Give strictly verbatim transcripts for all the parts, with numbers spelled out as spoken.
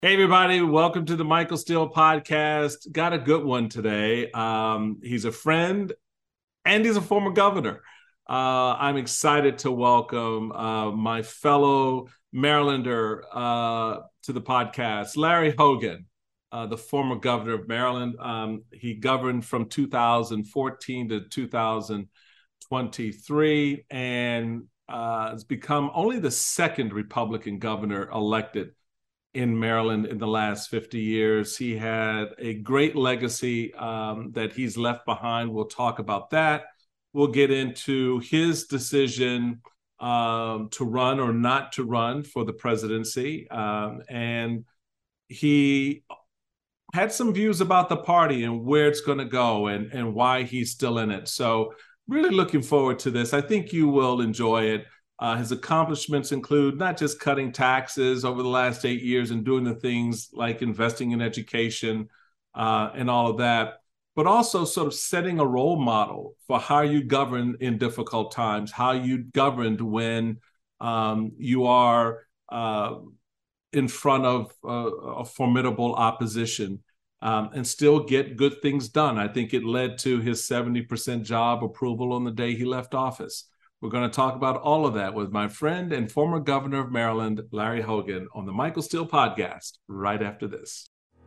Hey, everybody. Welcome to the Michael Steele podcast. Got a good one today. Um, he's a friend and he's a former governor. Uh, I'm excited to welcome uh, my fellow Marylander uh, to the podcast, Larry Hogan, uh, the former governor of Maryland. Um, he governed from two thousand fourteen to two thousand twenty-three and uh, has become only the second Republican governor elected in Maryland in the last fifty years. He had a great legacy um, that he's left behind. We'll talk about that. We'll get into his decision um, to run or not to run for the presidency. Um, and he had some views about the party and where it's going to go and, and why he's still in it. So really looking forward to this. I think you will enjoy it. Uh, his accomplishments include not just cutting taxes over the last eight years and doing the things like investing in education uh, and all of that, but also sort of setting a role model for how you govern in difficult times, how you governed when um, you are uh, in front of uh, a formidable opposition um, and still get good things done. I think it led to his seventy percent job approval on the day he left office. We're going to talk about all of that with my friend and former governor of Maryland, Larry Hogan, on the Michael Steele podcast right after this.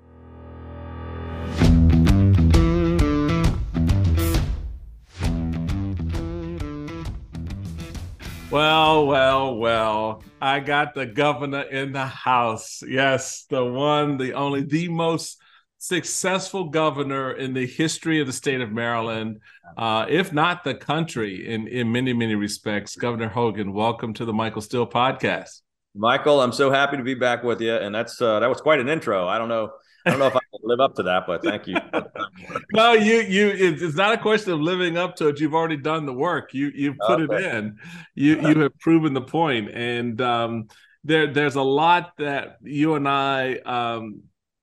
Well, well, well, I got the governor in the house. Yes, the one, the only, the most successful governor in the history of the state of Maryland, uh, if not the country in, in many, many respects. Governor Hogan, welcome to the Michael Steele podcast. Michael, I'm so happy to be back with you. And that's uh, that was quite an intro. I don't know. I don't know if I can live up to that, but thank you. No, you you it's not a question of living up to it. You've already done the work. You you've put okay. it in. You you have proven the point. And um, there there's a lot that you and I um,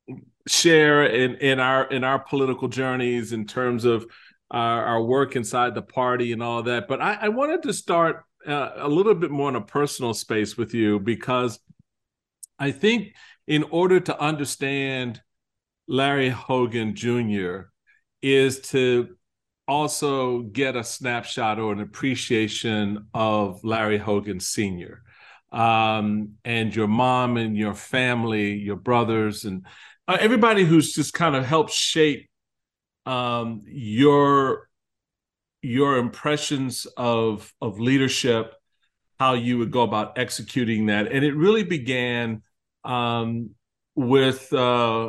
share in in our in our political journeys in terms of our, our work inside the party and all of that. But I, I wanted to start uh, a little bit more in a personal space with you, because I think in order to understand Larry Hogan Junior is to also get a snapshot or an appreciation of Larry Hogan Senior Um, and your mom and your family, your brothers, and uh, everybody who's just kind of helped shape um, your your impressions of of leadership, how you would go about executing that. And it really began um, with uh,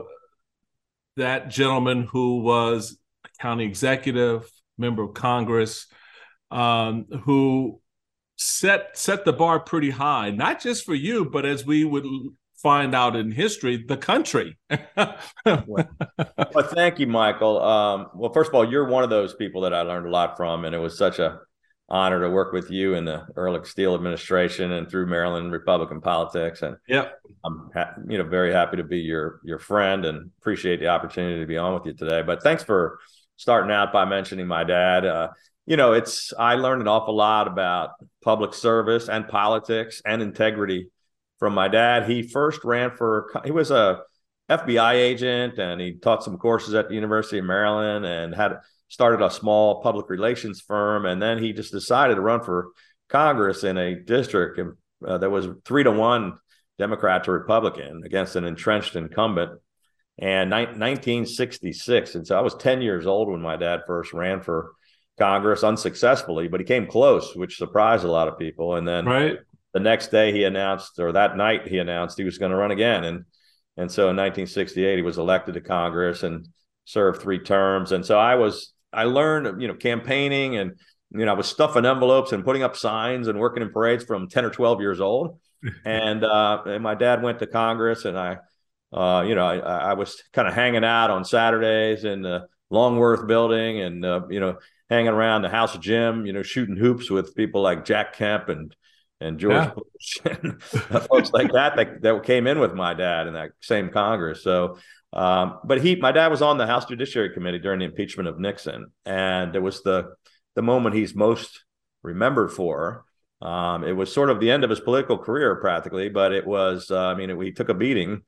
that gentleman who was a county executive, member of Congress, um, who set set the bar pretty high, not just for you, but as we would find out in history, the country. well, well, thank you, Michael. Um, well, first of all, you're one of those people that I learned a lot from, and it was such a honor to work with you in the Ehrlich Steele administration and through Maryland Republican politics. And yeah, I'm ha- you know very happy to be your your friend and appreciate the opportunity to be on with you today. But thanks for starting out by mentioning my dad. Uh, you know, it's I learned an awful lot about public service and politics and integrity from my dad. He first ran for he was a F B I agent, and he taught some courses at the University of Maryland and had started a small public relations firm. And then he just decided to run for Congress in a district uh, that was three to one Democrat to Republican against an entrenched incumbent. And ni- nineteen sixty-six. And so I was ten years old when my dad first ran for Congress unsuccessfully, but he came close, which surprised a lot of people. And then right. the next day he announced, or that night he announced he was going to run again. And, and so in nineteen sixty-eight, he was elected to Congress and served three terms. And so I was, I learned, you know, campaigning, and, you know, I was stuffing envelopes and putting up signs and working in parades from ten or twelve years old. and, uh, and my dad went to Congress, and I, uh, you know, I, I was kind of hanging out on Saturdays in the Longworth building, and, uh, you know, hanging around the house gym, you know, shooting hoops with people like Jack Kemp and, and George Yeah. Bush and folks like that, that that came in with my dad in that same Congress. So, um, but he, my dad was on the House Judiciary Committee during the impeachment of Nixon, and it was the the moment he's most remembered for. Um, it was sort of the end of his political career, practically, but it was, uh, I mean, it, we took a beating,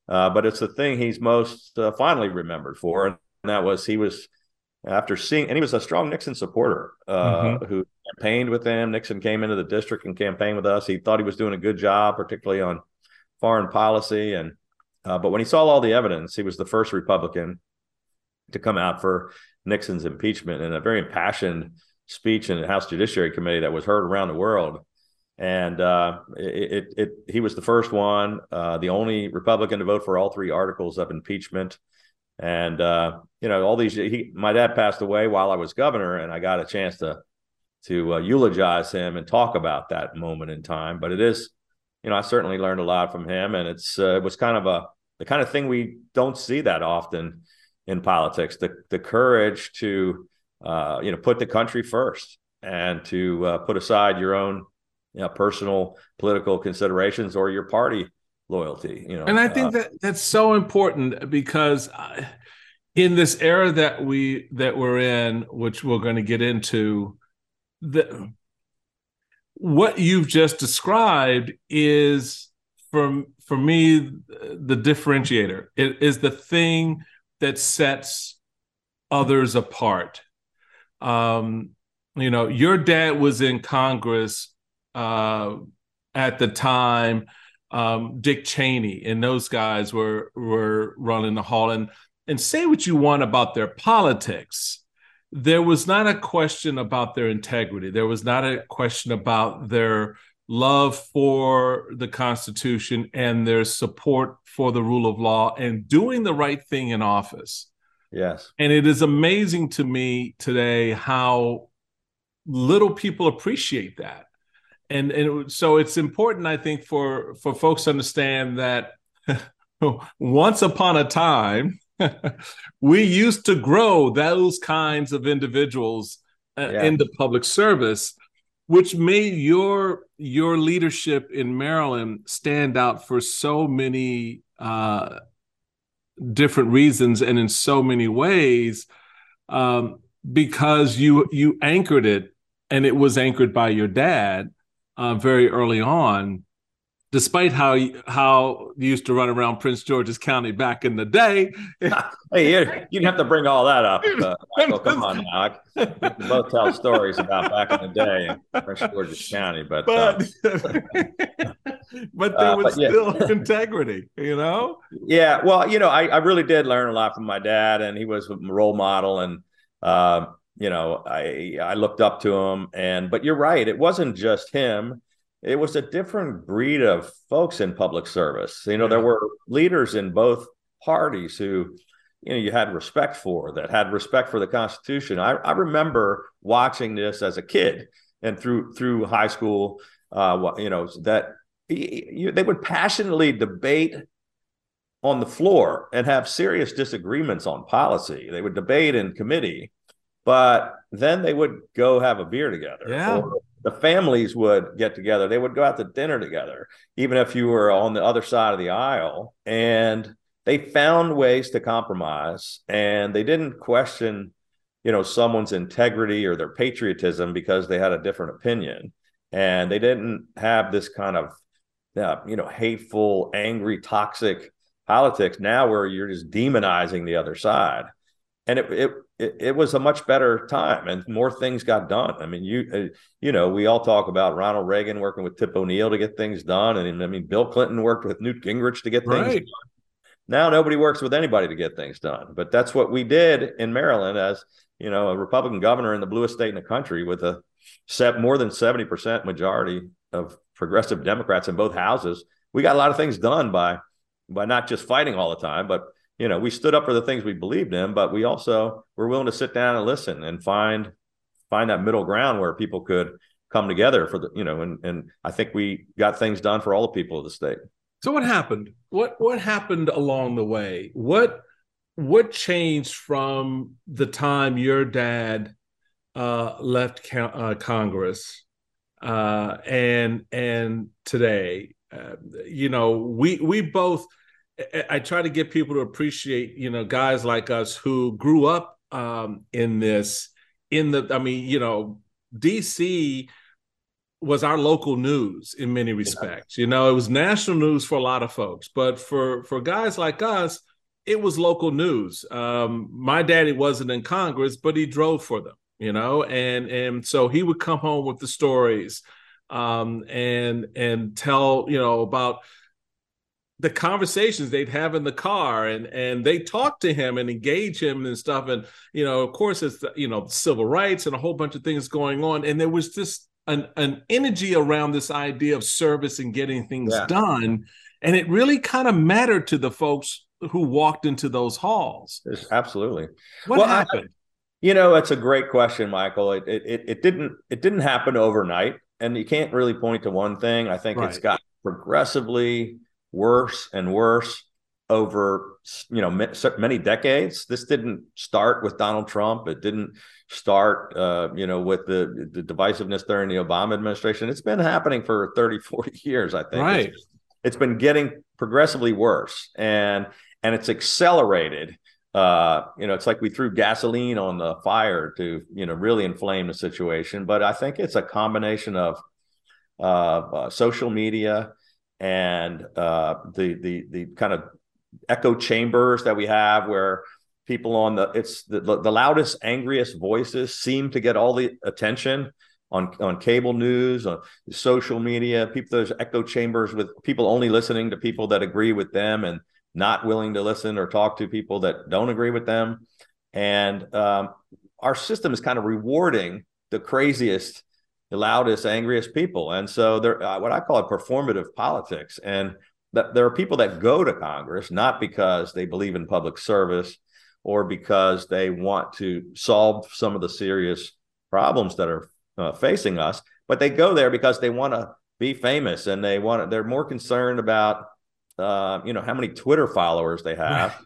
uh, but it's the thing he's most uh, fondly remembered for, and that was he was after seeing, and he was a strong Nixon supporter uh, Mm-hmm. who campaigned with him. Nixon came into the district and campaigned with us. He thought he was doing a good job, particularly on foreign policy, and uh, but when he saw all the evidence, he was the first Republican to come out for Nixon's impeachment in a very impassioned speech in the House Judiciary Committee that was heard around the world. And uh, it, it, it, he was the first one, uh, the only Republican to vote for all three articles of impeachment. And, uh, you know, all these, he, my dad passed away while I was governor, and I got a chance to, to uh, eulogize him and talk about that moment in time. But it is, you know, I certainly learned a lot from him, and it's, uh, it was kind of a, the kind of thing we don't see that often in politics, the, the courage to, uh, you know, put the country first and to uh, put aside your own, you know, personal political considerations or your party loyalty, you know. And I think uh, that that's so important because in this era that we that we're in, which we're going to get into, the what you've just described is for for me the differentiator. It is the thing that sets others apart. Um, you know, your dad was in Congress uh, at the time. Um, Dick Cheney and those guys were were running the hall. And and say what you want about their politics, there was not a question about their integrity. There was not a question about their love for the Constitution and their support for the rule of law and doing the right thing in office. Yes. And it is amazing to me today how little people appreciate that. And, and so it's important, I think, for, for folks to understand that once upon a time, we used to grow those kinds of individuals uh, Yeah. into public service, which made your your leadership in Maryland stand out for so many uh, different reasons and in so many ways, um, because you you anchored it, and it was anchored by your dad uh, very early on. Despite how how you used to run around Prince George's County back in the day. Hey, you, you didn't have to bring all that up, uh, Michael. Come on now. We can both tell stories about back in the day in Prince George's County, but but, uh, but there uh, was but yeah. still integrity, you know? Yeah, well, you know, I, I really did learn a lot from my dad, and he was a role model, and uh, you know, I I looked up to him. And but you're right, it wasn't just him. It was a different breed of folks in public service. You know, yeah. There were leaders in both parties who, you know, you had respect for, that had respect for the Constitution. I, I remember watching this as a kid and through through high school, uh, you know, that you, they would passionately debate on the floor and have serious disagreements on policy. They would debate in committee, but then they would go have a beer together. Yeah. Or the families would get together. They would go out to dinner together, even if you were on the other side of the aisle. And they found ways to compromise, and they didn't question, you know, someone's integrity or their patriotism because they had a different opinion. And they didn't have this kind of, uh, you know, hateful, angry, toxic politics now where you're just demonizing the other side. And it, it it it was a much better time, and more things got done. I mean, you uh, you know, we all talk about Ronald Reagan working with Tip O'Neill to get things done, and I mean, Bill Clinton worked with Newt Gingrich to get right. things done. Now nobody works with anybody to get things done, but that's what we did in Maryland as, you know, a Republican governor in the bluest state in the country with a set more than seventy percent majority of progressive Democrats in both houses. We got a lot of things done by by not just fighting all the time, but you know, we stood up for the things we believed in, but we also were willing to sit down and listen and find find that middle ground where people could come together for the, you know, and and I think we got things done for all the people of the state. So what happened? What what happened along the way? What what changed from the time your dad uh, left uh, Congress uh, and and today? Uh, you know, we we both. I try to get people to appreciate, you know, guys like us who grew up um, in this, in the, I mean, you know, D C was our local news in many respects. You know, it was national news for a lot of folks, but for for guys like us, it was local news. Um, my daddy wasn't in Congress, but he drove for them, you know, and and so he would come home with the stories um, and and tell, you know, about the conversations they'd have in the car, and and they talk to him and engage him and stuff. And, you know, of course, it's, the, you know, civil rights and a whole bunch of things going on. And there was just an, an energy around this idea of service and getting things yeah. done. And it really kind of mattered to the folks who walked into those halls. Yes, absolutely. What well, happened? I, you know, it's a great question, Michael. It, it it didn't it didn't happen overnight, and you can't really point to one thing. I think right. it's got progressively worse and worse over, you know, many decades. This didn't start with Donald Trump. It didn't start, uh, you know, with the, the divisiveness during the Obama administration. It's been happening for thirty, forty years, I think. Right. It's, it's been getting progressively worse, and and it's accelerated. Uh, you know, it's like we threw gasoline on the fire to, you know, really inflame the situation. But I think it's a combination of uh, uh, social media and uh, the the the kind of echo chambers that we have, where people on the it's the, the loudest, angriest voices seem to get all the attention on on cable news, on social media. People, those echo chambers with people only listening to people that agree with them and not willing to listen or talk to people that don't agree with them. And um, our system is kind of rewarding the craziest, the loudest, angriest people. And so they're uh, what I call it performative politics. And that there are people that go to Congress not because they believe in public service or because they want to solve some of the serious problems that are uh, facing us, but they go there because they want to be famous, and they want to, they're more concerned about uh, you know, how many Twitter followers they have,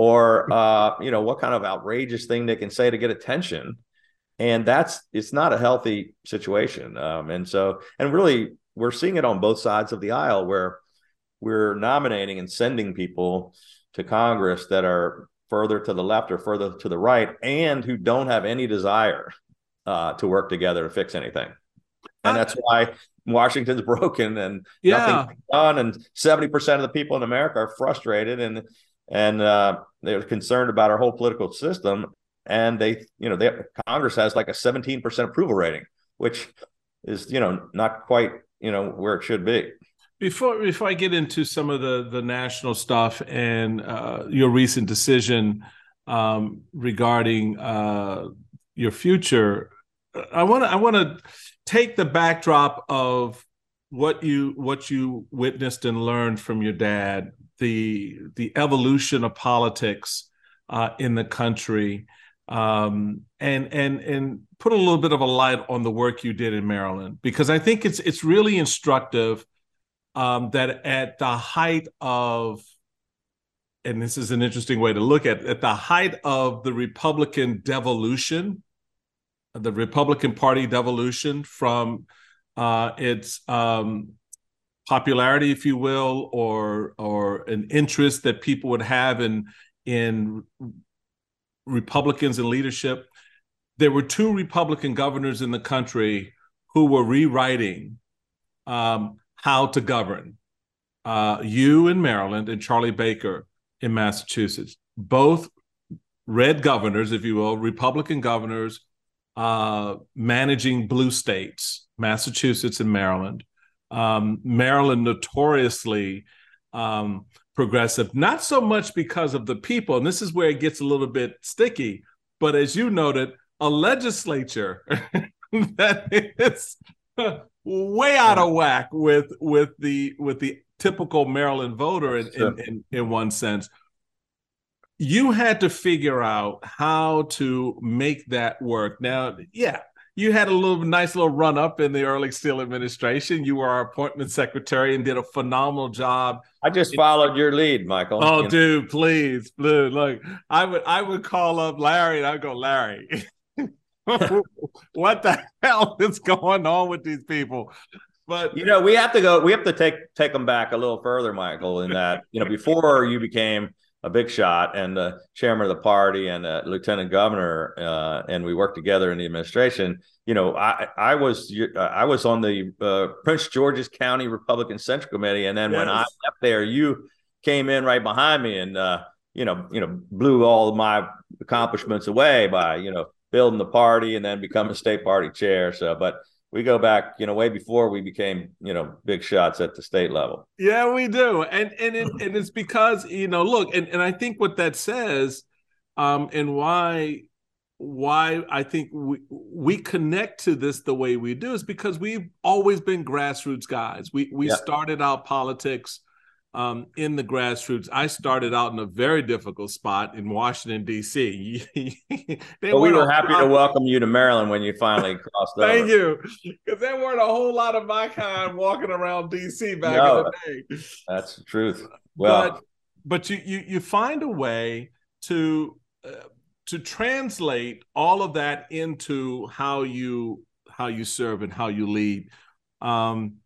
or uh, you know, what kind of outrageous thing they can say to get attention. And that's, it's not a healthy situation. Um, and so, and really, we're seeing it on both sides of the aisle, where we're nominating and sending people to Congress that are further to the left or further to the right, and who don't have any desire uh, to work together to fix anything. And that's why Washington's broken and yeah. nothing's done. And seventy percent of the people in America are frustrated, and and uh, they're concerned about our whole political system. And they, you know, they, Congress has like a seventeen percent approval rating, which is, you know, not quite, you know, where it should be. Before before I get into some of the the national stuff and uh, your recent decision um, regarding uh, your future, I want to I want to take the backdrop of what you what you witnessed and learned from your dad, the the evolution of politics uh, in the country. Um, and and and put a little bit of a light on the work you did in Maryland, because I think it's it's really instructive um, that at the height of, and this is an interesting way to look at it, at the height of the Republican devolution, the Republican Party devolution from uh, its um, popularity, if you will, or or an interest that people would have in in Republicans in leadership, there were two Republican governors in the country who were rewriting um, how to govern. Uh, you in Maryland and Charlie Baker in Massachusetts, both red governors, if you will, Republican governors uh, managing blue states, Massachusetts and Maryland. Um, Maryland notoriously um, progressive, not so much because of the people, and this is where it gets a little bit sticky, but as you noted, a legislature that is way out of whack with with the with the typical Maryland voter in, sure. in, in, in one sense. You had to figure out how to make that work. Now, yeah, you had a little nice little run up in the early Steele administration. You were our appointment secretary and did a phenomenal job. I just followed your lead, Michael. Oh, you know? dude, please, dude, look, I would I would call up Larry and I'd go, Larry, what the hell is going on with these people? But you know, we have to go. We have to take take them back a little further, Michael. In that, you know, before you became a big shot and the chairman of the party and a lieutenant governor, uh, and we worked together in the administration. You know, I I was I was on the uh, Prince George's County Republican Central Committee, and then yes. when I left there, you came in right behind me and uh, you know you know blew all of my accomplishments away by you know building the party and then becoming state party chair. So, but we go back, you know, way before we became, you know, big shots at the state level. Yeah, we do. And and it, and it's because, you know, look, and, and I think what that says um, and why why I think we, we connect to this the way we do is because we've always been grassroots guys. We we yeah. started out politics Um, in the grassroots. I started out in a very difficult spot in Washington, D C But we were happy to welcome you to Maryland when you finally crossed over. Thank you. Because there weren't a whole lot of my kind walking around D C back no, in the day. That's the truth. Well, but, but you, you you find a way to uh, to translate all of that into how you how you serve and how you lead. Um,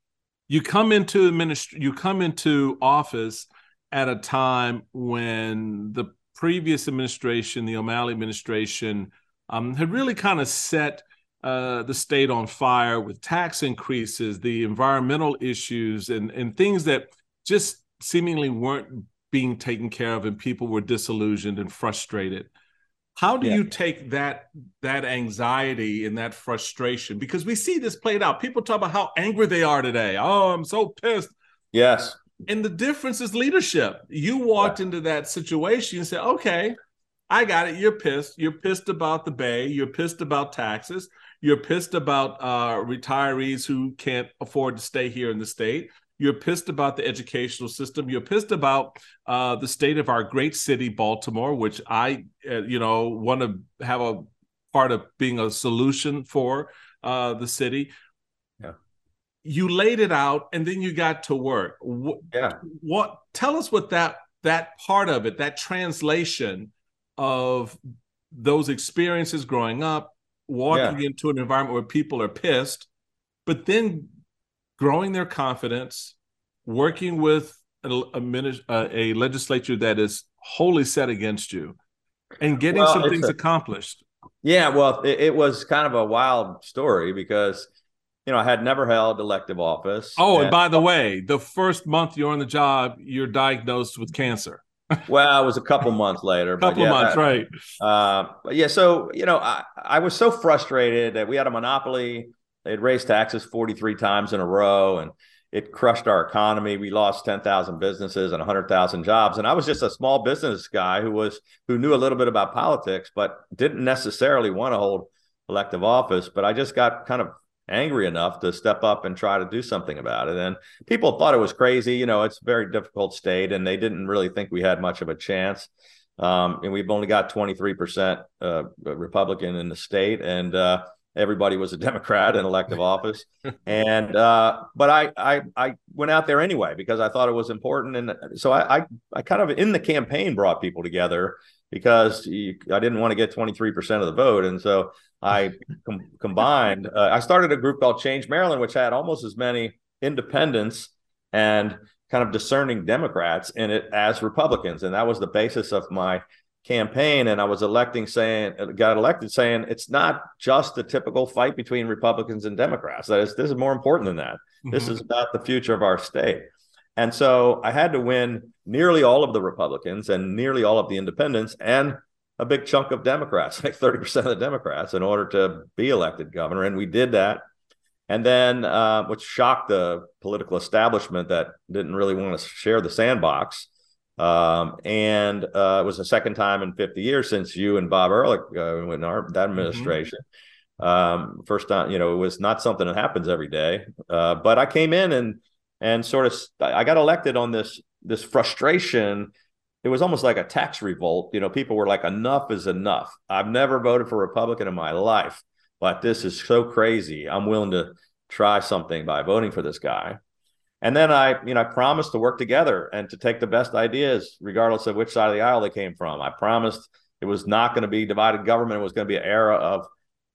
You come into ministry, you come into office at a time when the previous administration, the O'Malley administration, um, had really kind of set uh, the state on fire with tax increases, the environmental issues, and, and things that just seemingly weren't being taken care of, and people were disillusioned and frustrated. How do yeah. you take that that anxiety and that frustration? Because we see this played out. People talk about how angry they are today. Oh, I'm so pissed. Yes. And the difference is leadership. You walked yeah. into that situation and said, okay, I got it. You're pissed. You're pissed about the Bay. You're pissed about taxes. You're pissed about uh, retirees who can't afford to stay here in the state. You're pissed about the educational system. You're pissed about uh, the state of our great city, Baltimore, which I, uh, you know, want to have a part of being a solution for uh, the city. Yeah. You laid it out, and then you got to work. What, yeah. What? Tell us what that that part of it, that translation of those experiences growing up, walking yeah. into an environment where people are pissed, but then growing their confidence, working with a, a, a legislature that is wholly set against you, and getting well, some things a, accomplished. Yeah, well, it, it was kind of a wild story because, you know, I had never held elective office. Oh, and, and by the way, the first month you're on the job, you're diagnosed with cancer. Well, it was a couple months later. A couple yeah, months, I, right. Uh, but yeah, so, you know, I, I was so frustrated that we had a monopoly. They'd raised taxes forty-three times in a row, and it crushed our economy. We lost ten thousand businesses and one hundred thousand jobs. And I was just a small business guy who was who knew a little bit about politics, but didn't necessarily want to hold elective office. But I just got kind of angry enough to step up and try to do something about it. And people thought it was crazy. You know, it's a very difficult state, and they didn't really think we had much of a chance. Um, and we've only got twenty-three percent uh, Republican in the state. And, uh, everybody was a Democrat in elective office. And, uh, but I, I, I went out there anyway, because I thought it was important. And so I, I, I kind of in the campaign brought people together because you, I didn't want to get twenty-three percent of the vote. And so I com- combined, uh, I started a group called Change Maryland, which had almost as many independents and kind of discerning Democrats in it as Republicans. And that was the basis of my campaign. And I was electing saying, got elected saying, it's not just the typical fight between Republicans and Democrats. That is, this is more important than that. Mm-hmm. This is about the future of our state. And so I had to win nearly all of the Republicans and nearly all of the independents and a big chunk of Democrats, like thirty percent of the Democrats, in order to be elected governor. And we did that. And then, uh, which shocked the political establishment that didn't really want to share the sandbox. Um, and uh, it was the second time in fifty years since you and Bob Ehrlich uh, in our that administration. Mm-hmm. Um, first time, you know, it was not something that happens every day. Uh, but I came in and and sort of I got elected on this this frustration. It was almost like a tax revolt. You know, people were like, enough is enough. I've never voted for a Republican in my life, but this is so crazy. I'm willing to try something by voting for this guy. And then I, you know, I promised to work together and to take the best ideas, regardless of which side of the aisle they came from. I promised it was not going to be divided government. It was going to be an era of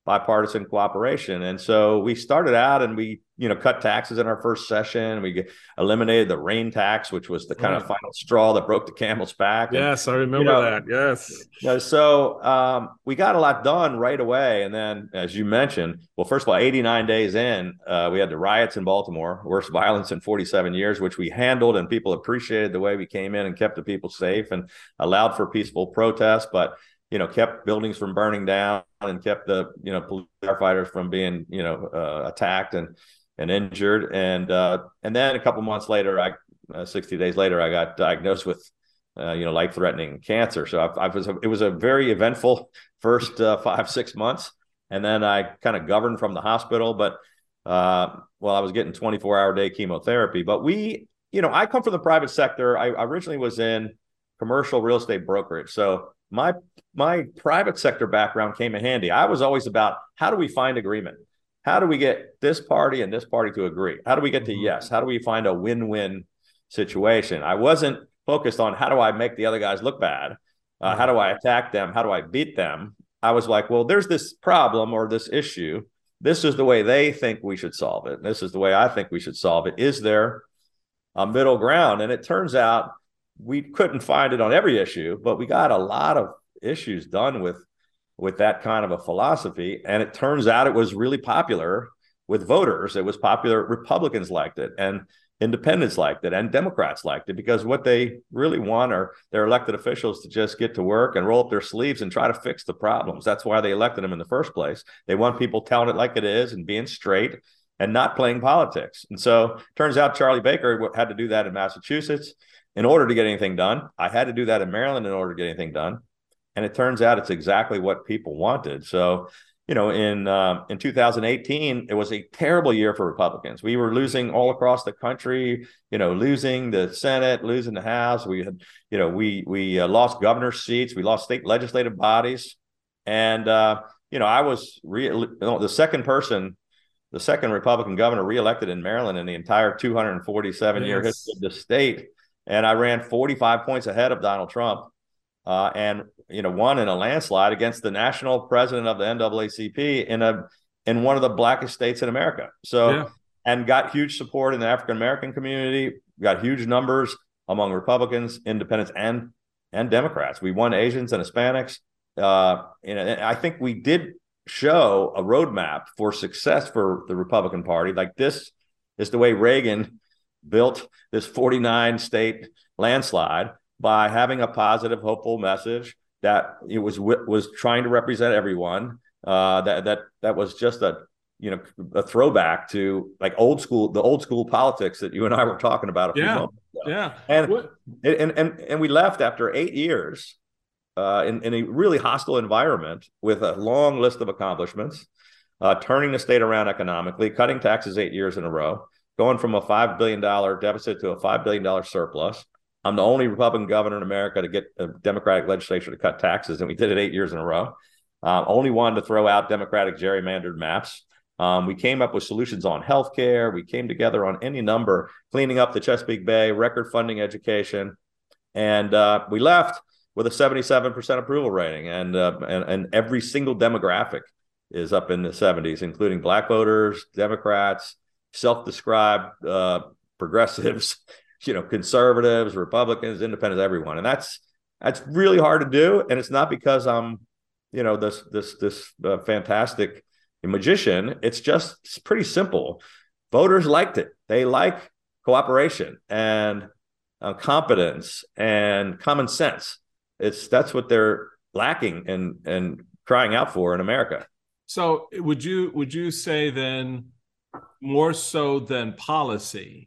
bipartisan cooperation. And so we started out and we, you know, cut taxes in our first session. We eliminated the rain tax, which was the kind right. of final straw that broke the camel's back. Yes, and, I remember you know, that. Yes. You know, so um, we got a lot done right away. And then, as you mentioned, well, first of all, eighty-nine days in, uh, we had the riots in Baltimore, worst violence in forty-seven years, which we handled, and people appreciated the way we came in and kept the people safe and allowed for peaceful protest. But you know, kept buildings from burning down and kept the, you know, police firefighters from being, you know, uh, attacked and, and injured. And, uh, and then a couple months later, I, uh, sixty days later, I got diagnosed with, uh, you know, life-threatening cancer. So I, I was, it was a very eventful first uh, five, six months. And then I kind of governed from the hospital, but, uh, well, I was getting twenty-four hour day chemotherapy, but we, you know, I come from the private sector. I originally was in commercial real estate brokerage. So my my private sector background came in handy. I was always about, how do we find agreement? How do we get this party and this party to agree? How do we get to yes? How do we find a win-win situation? I wasn't focused on how do I make the other guys look bad? Uh, how do I attack them? How do I beat them? I was like, well, there's this problem or this issue. This is the way they think we should solve it. This is the way I think we should solve it. Is there a middle ground? And it turns out we couldn't find it on every issue, but we got a lot of issues done with with that kind of a philosophy. And it turns out it was really popular with voters. It was popular. Republicans liked it, and independents liked it, and Democrats liked it, because what they really want are their elected officials to just get to work and roll up their sleeves and try to fix the problems. That's why they elected them in the first place. They want people telling it like it is and being straight and not playing politics. And so turns out Charlie Baker had to do that in Massachusetts in order to get anything done. I had to do that in Maryland in order to get anything done. And it turns out it's exactly what people wanted. So, you know, in uh, in two thousand eighteen, it was a terrible year for Republicans. We were losing all across the country, you know, losing the Senate, losing the House. We had, you know, we we uh, lost governor seats. We lost state legislative bodies. And, uh, you know, I was re- the second person, the second Republican governor reelected in Maryland in the entire two hundred forty-seven year yes. history of the state. And I ran forty-five points ahead of Donald Trump. Uh, and you know, won in a landslide against the national president of the N double A C P in a in one of the blackest states in America. So, yeah. and got huge support in the African American community. Got huge numbers among Republicans, independents, and and Democrats. We won Asians and Hispanics. Uh, and I think we did show a roadmap for success for the Republican Party. Like, this is the way Reagan built this forty-nine state landslide, by having a positive, hopeful message that it was was trying to represent everyone. Uh, that that that was just a you know a throwback to like old school, the old school politics that you and I were talking about a few yeah. moments ago. Yeah, and and and and we left after eight years uh, in in a really hostile environment with a long list of accomplishments, uh, turning the state around economically, cutting taxes eight years in a row, going from a five billion dollar deficit to a five billion dollar surplus. I'm the only Republican governor in America to get a Democratic legislature to cut taxes, and we did it eight years in a row. Uh, only one to throw out Democratic gerrymandered maps. Um, we came up with solutions on healthcare. We came together on any number, cleaning up the Chesapeake Bay, record funding education, and uh, we left with a seventy-seven percent approval rating, and, uh, and and every single demographic is up in the seventies, including Black voters, Democrats, self-described uh, progressives. You know, conservatives, Republicans, independents, everyone. And that's that's really hard to do. And it's not because I'm, you know, this this this uh, fantastic magician. It's just it's pretty simple. Voters liked it. They like cooperation and uh, competence and common sense. It's that's what they're lacking and and crying out for in America. So would you would you say then, more so than policy,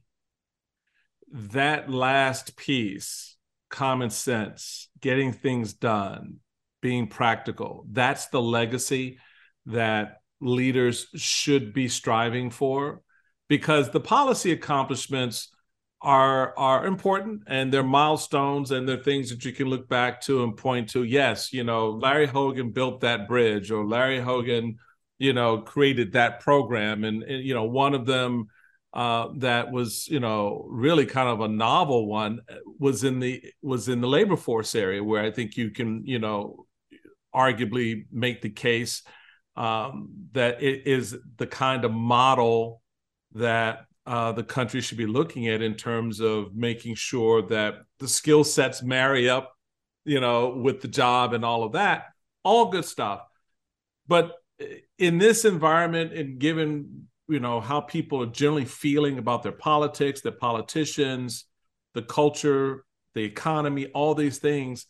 that last piece, common sense, getting things done, being practical, that's the legacy that leaders should be striving for? Because the policy accomplishments are are important, and they're milestones, and they're things that you can look back to and point to. Yes, you know, Larry Hogan built that bridge, or Larry Hogan, you know, created that program. And, and you know, one of them Uh, that was, you know, really kind of a novel one was in the was in the labor force area, where I think you can, you know, arguably make the case um, that it is the kind of model that uh, the country should be looking at in terms of making sure that the skill sets marry up, you know, with the job and all of that. All good stuff. But in this environment, and given, you know, how people are generally feeling about their politics, their politicians, the culture, the economy, all these things,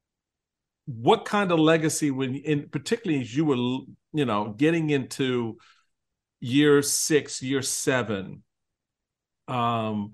what kind of legacy, when, in particularly as you were, you know, getting into year six, year seven, um,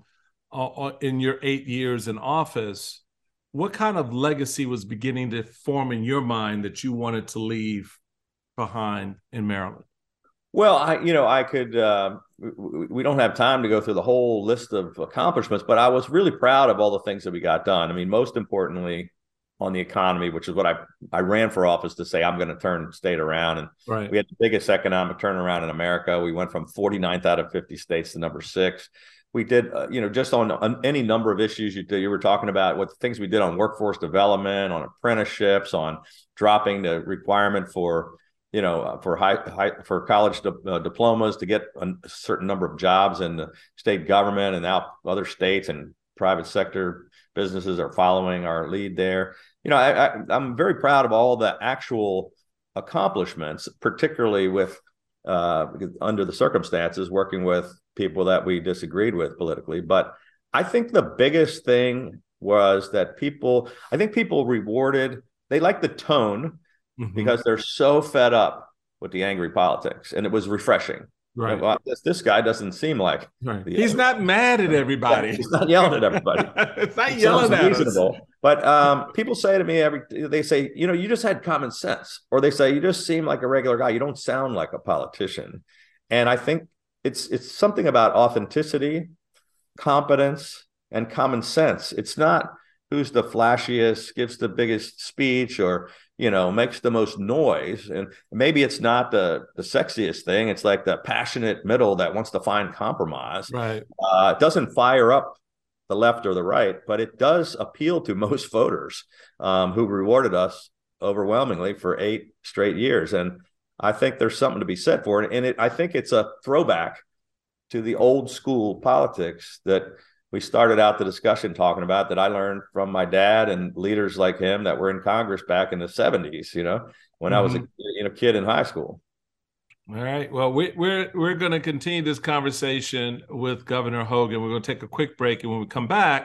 in your eight years in office, what kind of legacy was beginning to form in your mind that you wanted to leave behind in Maryland? Well, I, you know, I could, uh, we don't have time to go through the whole list of accomplishments, but I was really proud of all the things that we got done. I mean, most importantly, on the economy, which is what I, I ran for office to say, I'm going to turn the state around. And right. We had the biggest economic turnaround in America. We went from forty-ninth out of fifty states to number six. We did, uh, you know, just on, on any number of issues you did, you were talking about what things we did on workforce development, on apprenticeships, on dropping the requirement for, you know, for high, high for college di- uh, diplomas to get a certain number of jobs in the state government, and now other states and private sector businesses are following our lead there. You know, I, I, I'm very proud of all the actual accomplishments, particularly with uh, under the circumstances, working with people that we disagreed with politically. But I think the biggest thing was that people, I think people rewarded, they liked the tone, mm-hmm. because they're so fed up with the angry politics, and it was refreshing. Right. Well, this, this guy doesn't seem like right. he's not mad at everybody. He's not yelling at everybody. It's not it yelling at reasonable. Us. But um, people say to me every, they say, you know, you just had common sense, or they say you just seem like a regular guy. You don't sound like a politician. And I think it's it's something about authenticity, competence, and common sense. It's not who's the flashiest, gives the biggest speech, or, you know, makes the most noise. And maybe it's not the, the sexiest thing. It's like the passionate middle that wants to find compromise. Right. Uh, it doesn't fire up the left or the right, but it does appeal to most voters um, who rewarded us overwhelmingly for eight straight years. And I think there's something to be said for it. And it, I think it's a throwback to the old school politics that we started out the discussion talking about, that I learned from my dad and leaders like him that were in Congress back in the seventies, you know, when mm-hmm. I was a you know, kid in high school. All right. Well, we, we're we're going to continue this conversation with Governor Hogan. We're going to take a quick break, and when we come back,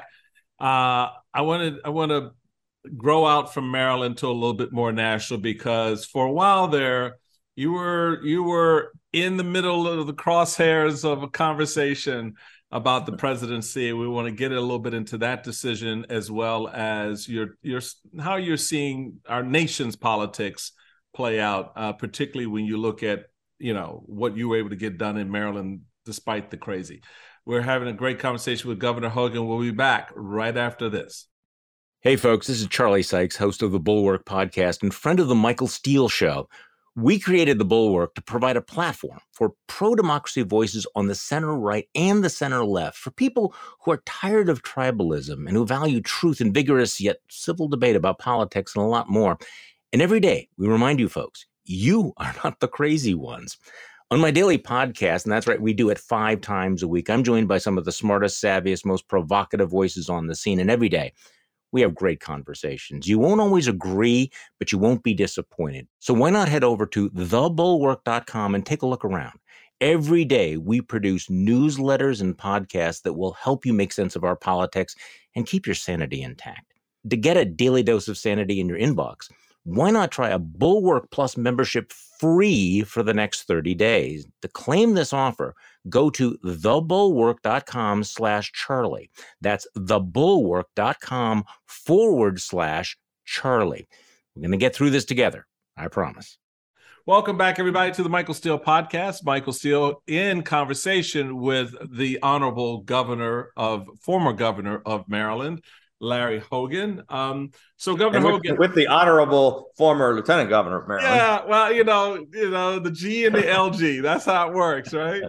uh, I wanted I want to grow out from Maryland to a little bit more national, because for a while there, you were you were in the middle of the crosshairs of a conversation about the presidency. We want to get a little bit into that decision, as well as your your how you're seeing our nation's politics play out, uh, particularly when you look at, you know, what you were able to get done in Maryland despite the crazy. We're having a great conversation with Governor Hogan. We'll be back right after this. Hey, folks, this is Charlie Sykes, host of the Bulwark Podcast and friend of the Michael Steele Show. We created the Bulwark to provide a platform for pro-democracy voices on the center right and the center left, for people who are tired of tribalism and who value truth and vigorous yet civil debate about politics and a lot more. And every day, we remind you folks, you are not the crazy ones. On my daily podcast, and that's right, we do it five times a week, I'm joined by some of the smartest, savviest, most provocative voices on the scene. And every day, we have great conversations. You won't always agree, but you won't be disappointed. So why not head over to the bulwark dot com and take a look around. Every day, we produce newsletters and podcasts that will help you make sense of our politics and keep your sanity intact. To get a daily dose of sanity in your inbox, why not try a Bulwark Plus membership free for the next thirty days? To claim this offer, go to thebulwark.com slash Charlie. That's thebulwark.com forward slash Charlie. We're going to get through this together. I promise. Welcome back, everybody, to the Michael Steele Podcast. Michael Steele in conversation with the Honorable Governor of, former Governor of Maryland, Larry Hogan. Um, so Governor with, Hogan, with the honorable former Lieutenant Governor of Maryland. Yeah, well, you know, you know, the G and the L G. That's how it works, right?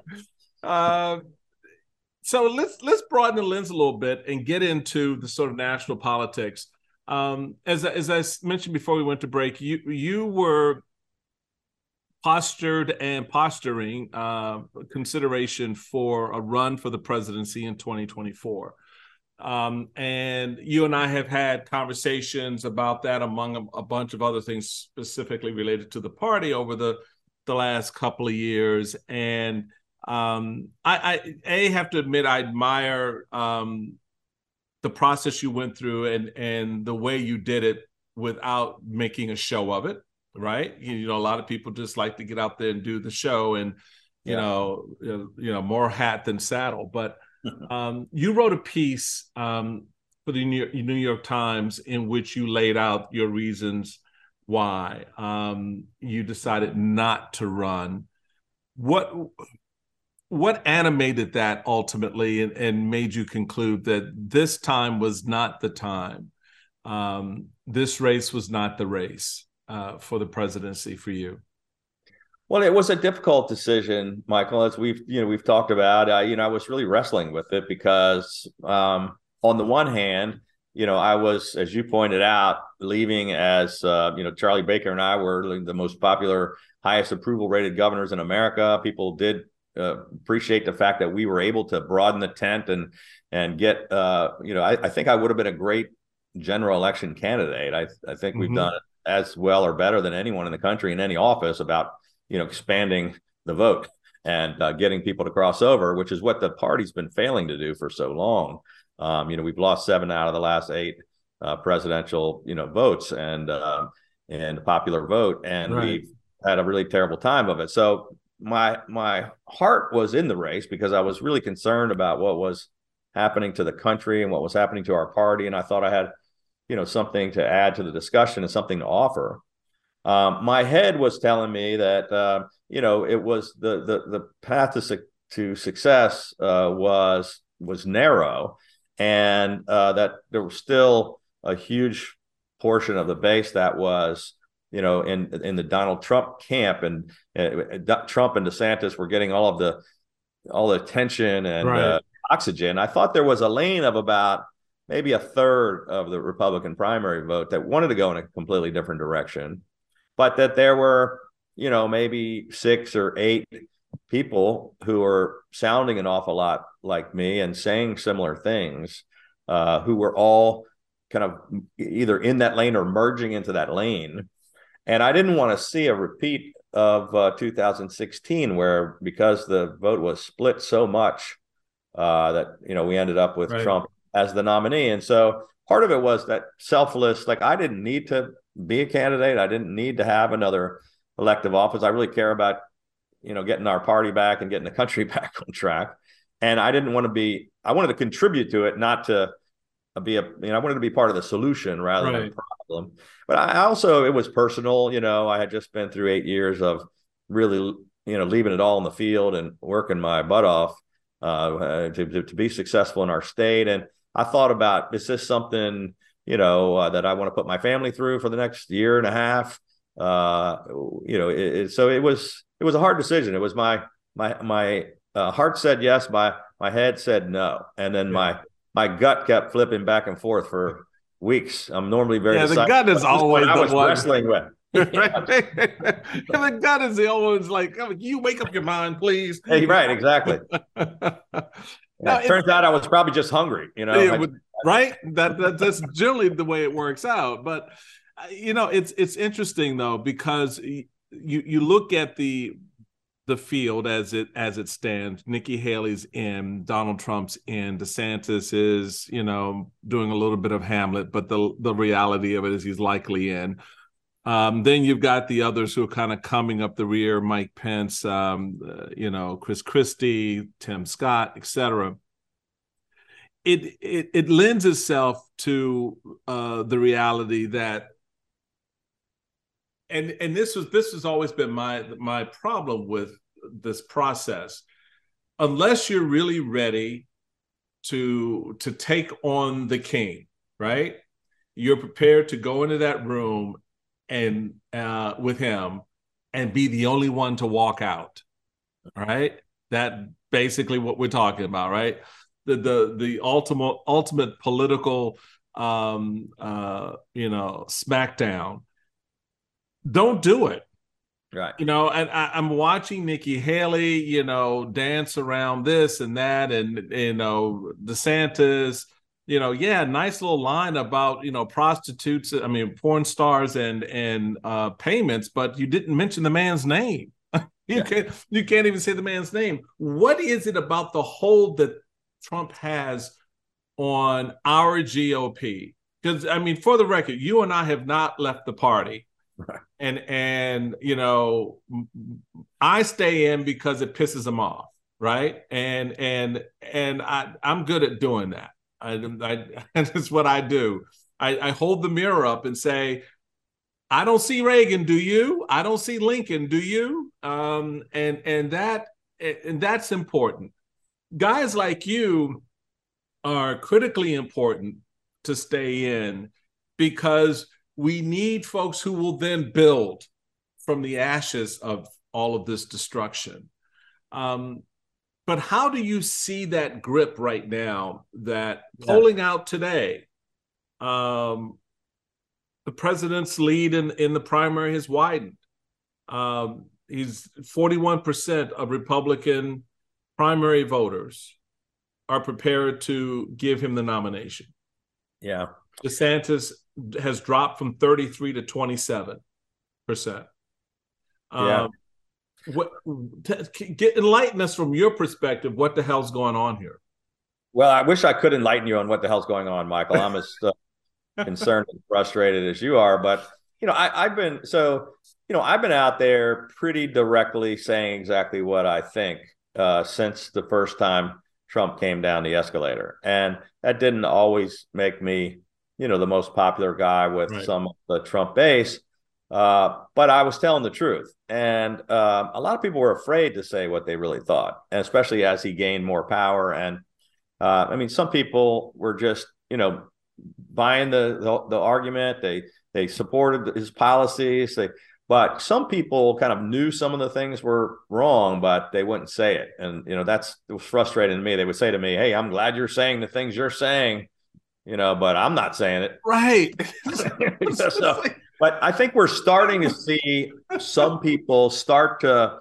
uh, so let's let's broaden the lens a little bit and get into the sort of national politics. Um, as as I mentioned before we went to break, you you were postured and posturing uh, consideration for a run for the presidency in twenty twenty-four. Um, and you and I have had conversations about that, among a, a bunch of other things specifically related to the party over the, the last couple of years. And um, I, I a, have to admit, I admire um, the process you went through and, and the way you did it without making a show of it, right? You, you know, a lot of people just like to get out there and do the show and, you yeah. know, you know, more hat than saddle. But um, you wrote a piece um, for the New York, New York Times in which you laid out your reasons why um, you decided not to run. What what animated that ultimately and, and made you conclude that this time was not the time? Um, this race was not the race uh, for the presidency for you? Well, it was a difficult decision, Michael, as we've, you know, we've talked about. Uh, you know, I was really wrestling with it because um, on the one hand, you know, I was, as you pointed out, leaving as, uh, you know, Charlie Baker and I were the most popular, highest approval rated governors in America. People did uh, appreciate the fact that we were able to broaden the tent and, and get, uh, you know, I, I think I would have been a great general election candidate. I, I think mm-hmm. we've done it as well or better than anyone in the country in any office about, you know, expanding the vote and uh, getting people to cross over, which is what the party's been failing to do for so long. Um, you know, we've lost seven out of the last eight uh, presidential, you know, votes and uh, and popular vote, and right. we've had a really terrible time of it. So my my heart was in the race because I was really concerned about what was happening to the country and what was happening to our party, and I thought I had, you know, something to add to the discussion and something to offer. Um, my head was telling me that, uh, you know, it was the the the path to su- to success uh, was was narrow, and uh, that there was still a huge portion of the base that was, you know, in in the Donald Trump camp, and uh, Trump and DeSantis were getting all of the all the attention and right. uh, oxygen. I thought there was a lane of about maybe a third of the Republican primary vote that wanted to go in a completely different direction. But that there were, you know, maybe six or eight people who were sounding an awful lot like me and saying similar things, uh, who were all kind of either in that lane or merging into that lane. And I didn't want to see a repeat of uh, two thousand sixteen, where because the vote was split so much uh, that, you know, we ended up with right. Trump as the nominee. And so part of it was that selfless, like I didn't need to be a candidate. I didn't need to have another elective office. I really care about, you know, getting our party back and getting the country back on track. And I didn't want to be, I wanted to contribute to it, not to be a, you know, I wanted to be part of the solution rather right. than the problem. But I also, it was personal. You know, I had just been through eight years of really, you know, leaving it all in the field and working my butt off uh, to, to, to be successful in our state. And I thought about, is this something, you know, uh, that I want to put my family through for the next year and a half? Uh, you know, it, it, so it was, it was a hard decision. It was my, my, my uh, heart said yes, my, my head said no. And then yeah. my, my gut kept flipping back and forth for weeks. I'm normally very, yeah, the gut is always I the was one. wrestling with. The gut is the always like, you wake up your mind, please. Hey, right. Exactly. Yeah, it turns out I was probably just hungry, you know. Would, right? That, that that's generally the way it works out. But you know, it's it's interesting though, because you you look at the the field as it as it stands. Nikki Haley's in, Donald Trump's in, DeSantis is, you know, doing a little bit of Hamlet, but the the reality of it is he's likely in. Um, then you've got the others who are kind of coming up the rear, Mike Pence, um, uh, you know, Chris Christie, Tim Scott, et cetera. It, it, it lends itself to uh, the reality that, and, and this was, this has always been my, my problem with this process. Unless you're really ready to, to take on the king, right? You're prepared to go into that room and uh, with him and be the only one to walk out, right? That basically what we're talking about, right? The the the ultimate ultimate political um, uh, you know, smackdown. Don't do it. Right. You know, and I, I'm watching Nikki Haley, you know, dance around this and that, and, you know, DeSantis, you know, yeah, nice little line about, you know, prostitutes, I mean, porn stars and and uh, payments, but you didn't mention the man's name. You yeah. can't you can't even say the man's name. What is it about the hold that Trump has on our G O P? Because, I mean, for the record, you and I have not left the party. Right. And, and you know, I stay in because it pisses them off, right? And and and I, I'm good at doing that. I, I, that's what I do. I, I hold the mirror up and say, I don't see Reagan, do you? I don't see Lincoln, do you? Um, and and that and that's important. Guys like you are critically important to stay in, because we need folks who will then build from the ashes of all of this destruction. Um, but how do you see that grip right now that yeah. polling out today, um, the president's lead in, in the primary has widened. Um, he's forty-one percent of Republican primary voters are prepared to give him the nomination. Yeah. DeSantis has dropped from thirty-three to twenty-seven percent. Yeah. Um, what, t- get enlighten us from your perspective. What the hell's going on here? Well, I wish I could enlighten you on what the hell's going on, Michael. I'm as uh, concerned and frustrated as you are, but you know, I, I've been so you know I've been out there pretty directly saying exactly what I think uh, since the first time Trump came down the escalator, and that didn't always make me, you know, the most popular guy with right. some of the Trump base. Uh, but I was telling the truth. And uh, a lot of people were afraid to say what they really thought, and especially as he gained more power. And uh, I mean, some people were just, you know, buying the, the, the argument. They, they supported his policies. They, but some people kind of knew some of the things were wrong, but they wouldn't say it. And, you know, that's, it was frustrating to me. They would say to me, hey, I'm glad you're saying the things you're saying, you know, but I'm not saying it. Right. so, but I think we're starting to see some people start to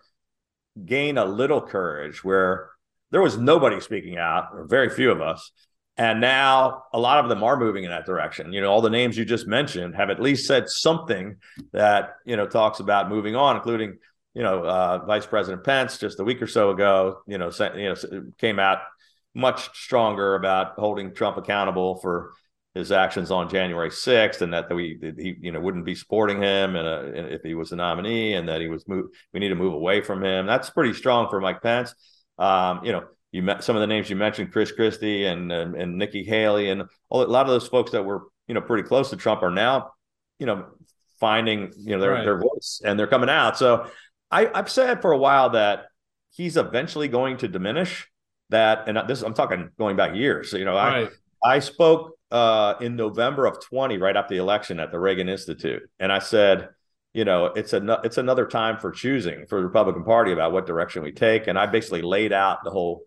gain a little courage where there was nobody speaking out, or very few of us. And now a lot of them are moving in that direction. You know, all the names you just mentioned have at least said something that, you know, talks about moving on, including, you know, uh, Vice President Pence just a week or so ago, you know, sent, you know, came out much stronger about holding Trump accountable for his actions on January sixth, and that we, that he, you know, wouldn't be supporting him and, uh, and if he was a nominee, and that he was move, we need to move away from him. That's pretty strong for Mike Pence. Um, you know, you met some of the names you mentioned, Chris Christie and, and, and Nikki Haley, and all, a lot of those folks that were, you know, pretty close to Trump are now, you know, finding, you know, their, right. their voice, and they're coming out. So I, I've said for a while that he's eventually going to diminish that. And this, I'm talking going back years. So, you know, right. I, I spoke uh, in November of twenty, right after the election at the Reagan Institute. And I said, you know, it's a, it's another time for choosing for the Republican Party about what direction we take. And I basically laid out the whole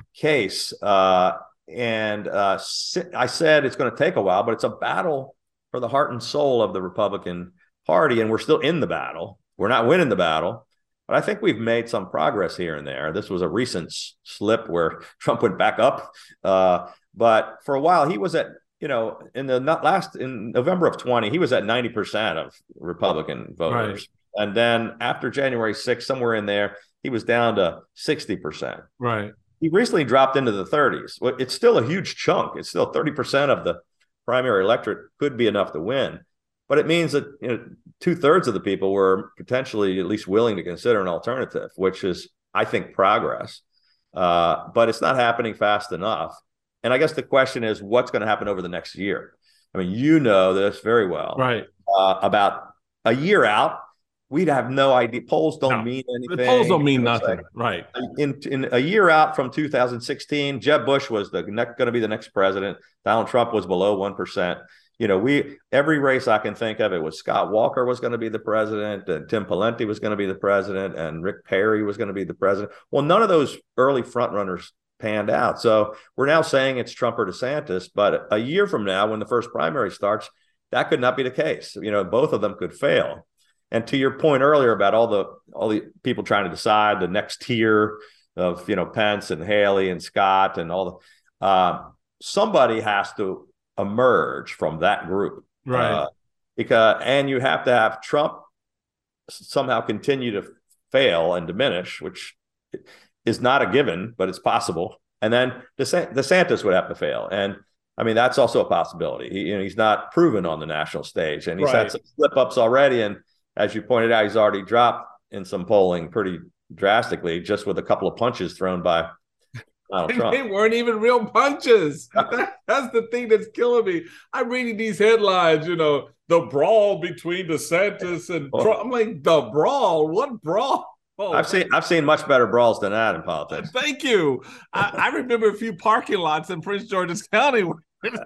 case. Uh, and uh, I said, it's going to take a while, but it's a battle for the heart and soul of the Republican Party. And we're still in the battle. We're not winning the battle, but I think we've made some progress here and there. This was a recent slip where Trump went back up. Uh, but for a while he was at, you know, in the not last in November of twenty, he was at ninety percent of Republican voters. Right. And then after January sixth, somewhere in there, he was down to sixty percent. Right. He recently dropped into the thirties. Well, it's still a huge chunk. It's still thirty percent of the primary electorate could be enough to win. But it means that, you know, two thirds of the people were potentially at least willing to consider an alternative, which is, I think, progress. Uh, but it's not happening fast enough. And I guess the question is, what's going to happen over the next year? I mean, you know this very well. Right. Uh, about a year out, we'd have no idea. Polls don't no, mean anything. The polls don't mean nothing. Say. Right. In, in a year out from two thousand sixteen, Jeb Bush was the ne- going to be the next president. Donald Trump was below one percent. You know, we every race I can think of, it was Scott Walker was going to be the president, and Tim Pawlenty was going to be the president, and Rick Perry was going to be the president. Well, none of those early frontrunners panned out. So we're now saying it's Trump or DeSantis, but a year from now, when the first primary starts, that could not be the case. You know, both of them could fail. And to your point earlier about all the all the people trying to decide the next tier of, you know, Pence and Haley and Scott and all the uh, somebody has to emerge from that group, right? Uh, because and you have to have Trump somehow continue to fail and diminish, which is not a given, but it's possible. And then DeSantis would have to fail, and I mean that's also a possibility. He, you know, he's not proven on the national stage, and he's right. had some slip ups already. And as you pointed out, he's already dropped in some polling pretty drastically just with a couple of punches thrown by Donald Trump. They weren't even real punches. that, that's the thing that's killing me. I'm reading these headlines, you know, the brawl between DeSantis and oh. Trump. I'm like, the brawl? What brawl? Oh, I've seen I've seen much better brawls than that in politics. Thank you. I, I remember a few parking lots in Prince George's County where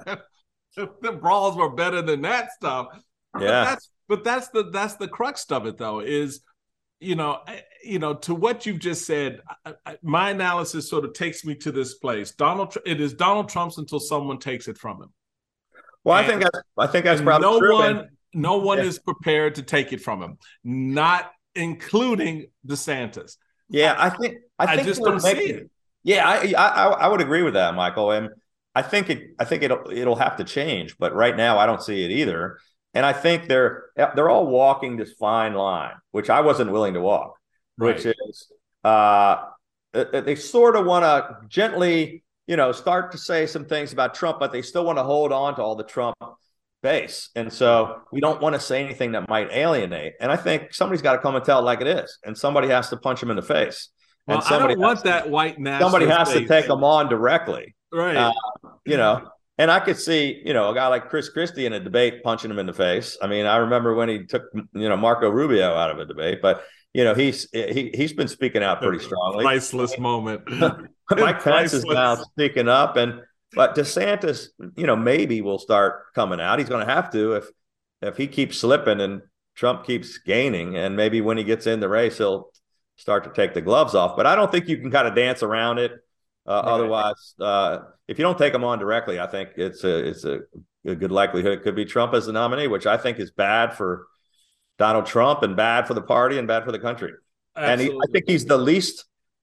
the brawls were better than that stuff. Yeah. But that's, but that's the that's the crux of it, though, is, you know, you know, to what you've just said, I, I, my analysis sort of takes me to this place. Donald, it is Donald Trump's until someone takes it from him. Well, and, I think that's, I think that's probably no true. One, and, no one yeah. is prepared to take it from him, not including DeSantis. Yeah, I think I, think I just don't make, see it. Yeah, I, I I would agree with that, Michael. And I think it I think it'll it'll have to change, but right now I don't see it either. And I think they're they're all walking this fine line, which I wasn't willing to walk, right. which is uh, they sort of want to gently, you know, start to say some things about Trump, but they still want to hold on to all the Trump base. And so we don't want to say anything that might alienate. And I think somebody's got to come and tell it like it is. And somebody has to punch him in the face. Well, and somebody I don't want to, that white nationalist. Somebody has face. to take them on directly. Right. Uh, you know, and I could see, you know, a guy like Chris Christie in a debate punching him in the face. I mean, I remember when he took, you know, Marco Rubio out of a debate, but, you know, he's he, he's been speaking out pretty strongly. Priceless moment. Mike Pence is now speaking up. And But DeSantis, you know, maybe will start coming out. He's going to have to if if he keeps slipping and Trump keeps gaining. And maybe when he gets in the race, he'll start to take the gloves off. But I don't think you can kind of dance around it. Uh, right. Otherwise, uh, if you don't take him on directly, I think it's a it's a, a good likelihood it could be Trump as the nominee, which I think is bad for Donald Trump and bad for the party and bad for the country. Absolutely. And he, I think he's the least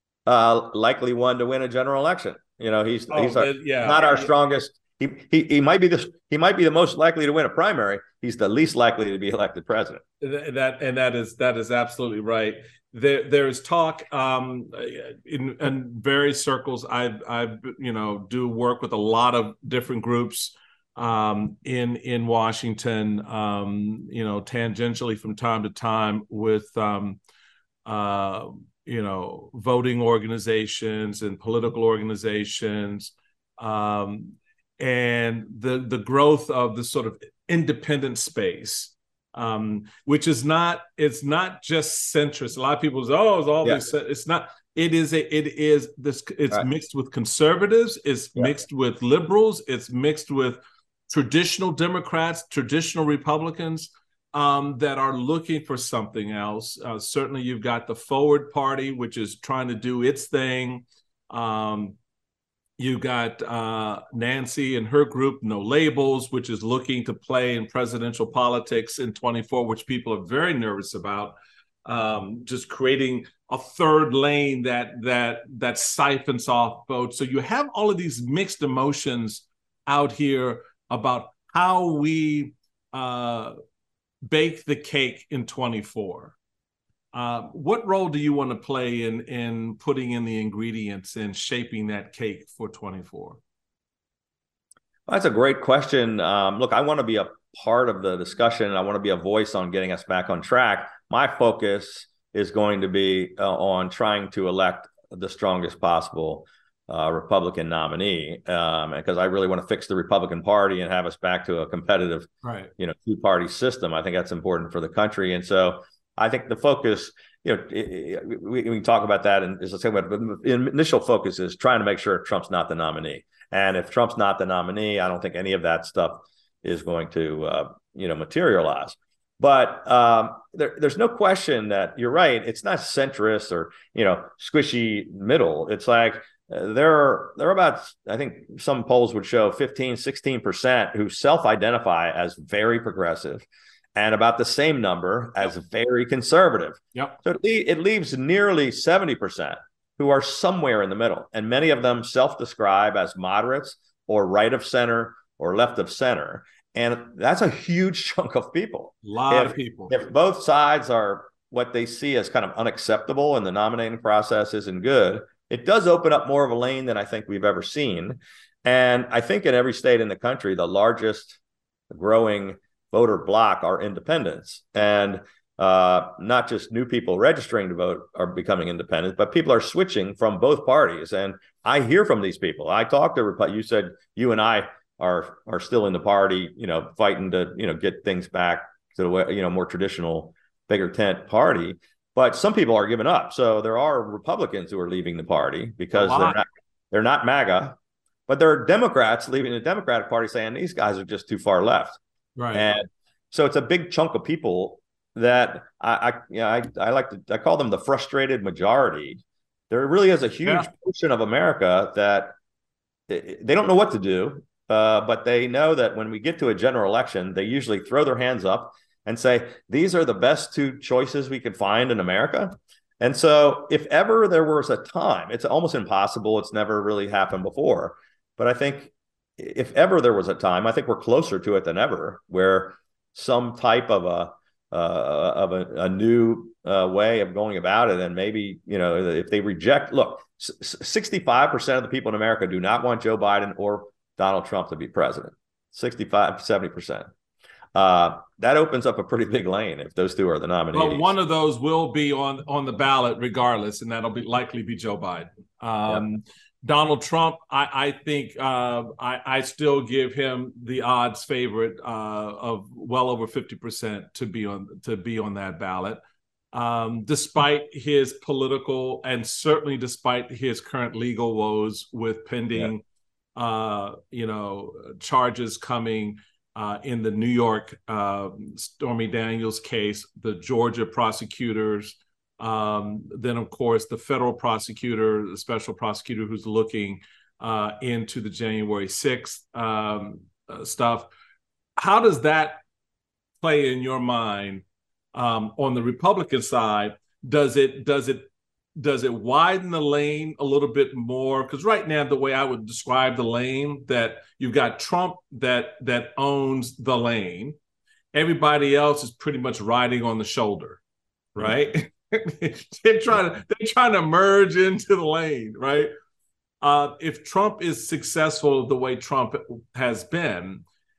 uh, likely one to win a general election. You know, he's oh, he's our, yeah. not our strongest. He, he he might be the he might be the most likely to win a primary. He's the least likely to be elected president. That and that is that is absolutely right. There there is talk um, in, in various circles. I I you know do work with a lot of different groups um, in in Washington. Um, you know, tangentially from time to time with. Um, uh, you know, voting organizations and political organizations, um, and the the growth of the sort of independent space, um, which is not, it's not just centrist. A lot of people say, oh, it's all yeah. this, it's not, it is, a, it is this, it's right. mixed with conservatives, it's yeah. mixed with liberals, it's mixed with traditional Democrats, traditional Republicans, Um, that are looking for something else. Uh, certainly you've got the Forward Party, which is trying to do its thing. Um, you've got uh, Nancy and her group, No Labels, which is looking to play in presidential politics in twenty-four, which people are very nervous about. Um, just creating a third lane that that that siphons off votes. So you have all of these mixed emotions out here about how we uh, bake the cake in twenty-four. Uh, what role do you want to play in in putting in the ingredients and shaping that cake for twenty-four? Well, that's a great question. Um, look, I want to be a part of the discussion. I want to be a voice on getting us back on track. My focus is going to be uh, on trying to elect the strongest possible uh, Republican nominee, um, because I really want to fix the Republican Party and have us back to a competitive, right. you know, two-party system. I think that's important for the country, and so I think the focus, you know, we, we can talk about that, and as I said, but the initial focus is trying to make sure Trump's not the nominee. And if Trump's not the nominee, I don't think any of that stuff is going to, uh, you know, materialize. But um, there, there's no question that you're right. It's not centrist or, you know, squishy middle. It's like uh, there are there are about, I think some polls would show fifteen, sixteen percent who self-identify as very progressive and about the same number as very conservative. Yep. So it, le- it leaves nearly seventy percent who are somewhere in the middle. And many of them self-describe as moderates or right of center or left of center. And that's a huge chunk of people. A lot if, of people. If both sides are what they see as kind of unacceptable and the nominating process isn't good, it does open up more of a lane than I think we've ever seen. And I think in every state in the country, the largest growing voter bloc are independents. And uh, not just new people registering to vote are becoming independent, but people are switching from both parties. And I hear from these people. I talk to, you said you and I are are still in the party, you know, fighting to, you know, get things back to the way, you know, more traditional, bigger tent party. But some people are giving up. So there are Republicans who are leaving the party because they're not, they're not MAGA, but there are Democrats leaving the Democratic Party saying these guys are just too far left. Right. And so it's a big chunk of people that I, I you know, I, I like to, I call them the frustrated majority. There really is a huge yeah. portion of America that they don't know what to do, uh, but they know that when we get to a general election, they usually throw their hands up and say, these are the best two choices we could find in America. And so if ever there was a time, it's almost impossible. It's never really happened before. But I think if ever there was a time, I think we're closer to it than ever, where some type of a uh, of a, a new uh, way of going about it. And maybe, you know, if they reject, look, sixty-five percent of the people in America do not want Joe Biden or Donald Trump to be president. sixty-five, seventy percent. Uh, that opens up a pretty big lane if those two are the nominees. Well, one of those will be on, on the ballot regardless, and that'll be likely be Joe Biden. Um, yep. Donald Trump, I, I think uh, I, I still give him the odds favorite uh, of well over fifty percent to be on to be on that ballot, um, despite his political and certainly despite his current legal woes with pending, yeah. uh, you know, charges coming uh, in the New York uh, Stormy Daniels case, the Georgia prosecutors. Um, then, of course, the federal prosecutor, the special prosecutor who's looking uh, into the January sixth um, uh, stuff. How does that play in your mind um, on the Republican side? Does it does it does it widen the lane a little bit more? Because right now, the way I would describe the lane, that you've got Trump that that owns the lane. Everybody else is pretty much riding on the shoulder, right? Mm-hmm. they're trying to they're trying to merge into the lane, right? Uh, if Trump is successful the way Trump has been,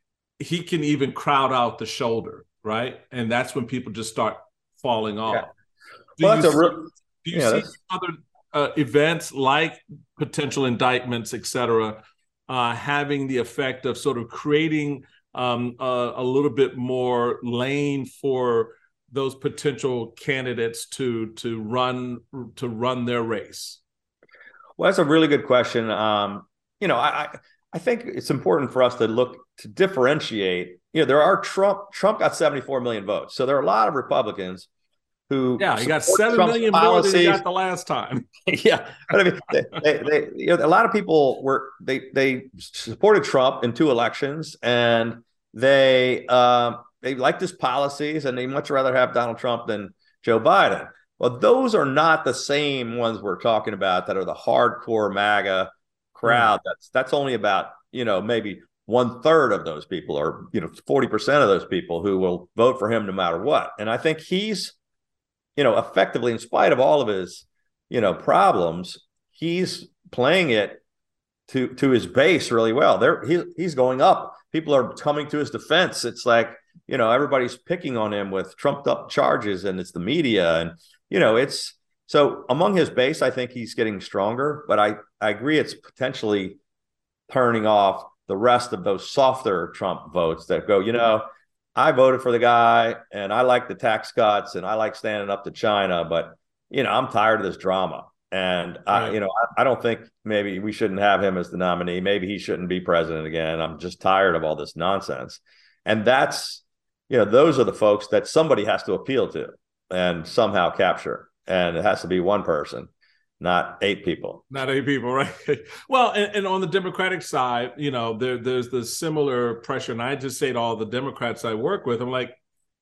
he can even crowd out the shoulder, right? And that's when people just start falling off. Yeah. Do well, you that's see, a real, do you yeah, see that's... other uh, events like potential indictments, et cetera, uh, having the effect of sort of creating um, a, a little bit more lane for those potential candidates to to run to run their race? Well, that's a really good question. Um, you know, I I think it's important for us to look to differentiate. You know, there are Trump. Trump got seventy-four million votes, so there are a lot of Republicans who yeah, he got seven Trump's million policies. more than he got the last time. yeah, but I mean, they, they, they, you know, a lot of people were they they supported Trump in two elections, and they. Um, They liked his policies, and they much rather have Donald Trump than Joe Biden. Well, those are not the same ones we're talking about that are the hardcore MAGA crowd. Mm. That's that's only about, you know, maybe one third of those people, or, you know, forty percent of those people who will vote for him no matter what. And I think he's, you know, effectively, in spite of all of his, you know, problems, he's playing it to to his base really well. There, he, he's going up. People are coming to his defense. It's like, you know, everybody's picking on him with trumped up charges, and it's the media. And, you know, it's so among his base, I think he's getting stronger, but I, I agree it's potentially turning off the rest of those softer Trump votes that go, you know, I voted for the guy and I like the tax cuts and I like standing up to China, but, you know, I'm tired of this drama. And, I, you know, I, I don't think maybe we shouldn't have him as the nominee. Maybe he shouldn't be president again. I'm just tired of all this nonsense. And that's, you know, those are the folks that somebody has to appeal to and somehow capture. And it has to be one person, not eight people. Not eight people, right? Well, and, and on the Democratic side, you know, there, there's the similar pressure. And I just say to all the Democrats I work with, I'm like,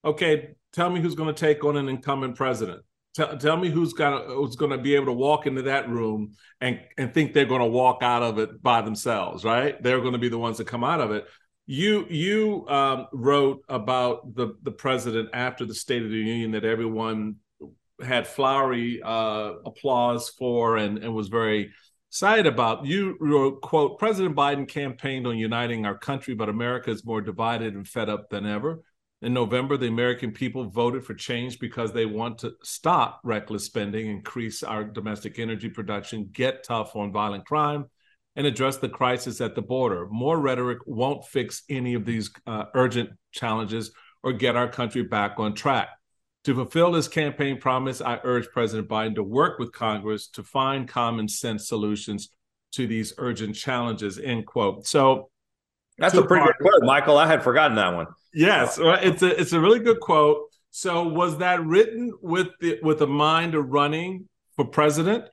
okay, tell me who's going to take on an incumbent president. Tell, tell me who's got who's going to be able to walk into that room and and think they're going to walk out of it by themselves, right? They're going to be the ones that come out of it. You you um, wrote about the the president after the State of the Union that everyone had flowery uh, applause for and, and was very excited about. You wrote, quote, President Biden campaigned on uniting our country, but America is more divided and fed up than ever. In November, the American people voted for change because they want to stop reckless spending, increase our domestic energy production, get tough on violent crime, and address the crisis at the border. More rhetoric won't fix any of these uh, urgent challenges or get our country back on track. To fulfill this campaign promise, I urge President Biden to work with Congress to find common sense solutions to these urgent challenges, end quote. So that's a pretty good quote, Michael. I had forgotten that one. Yes, it's a it's a really good quote. So was that written with the with a mind of running for president?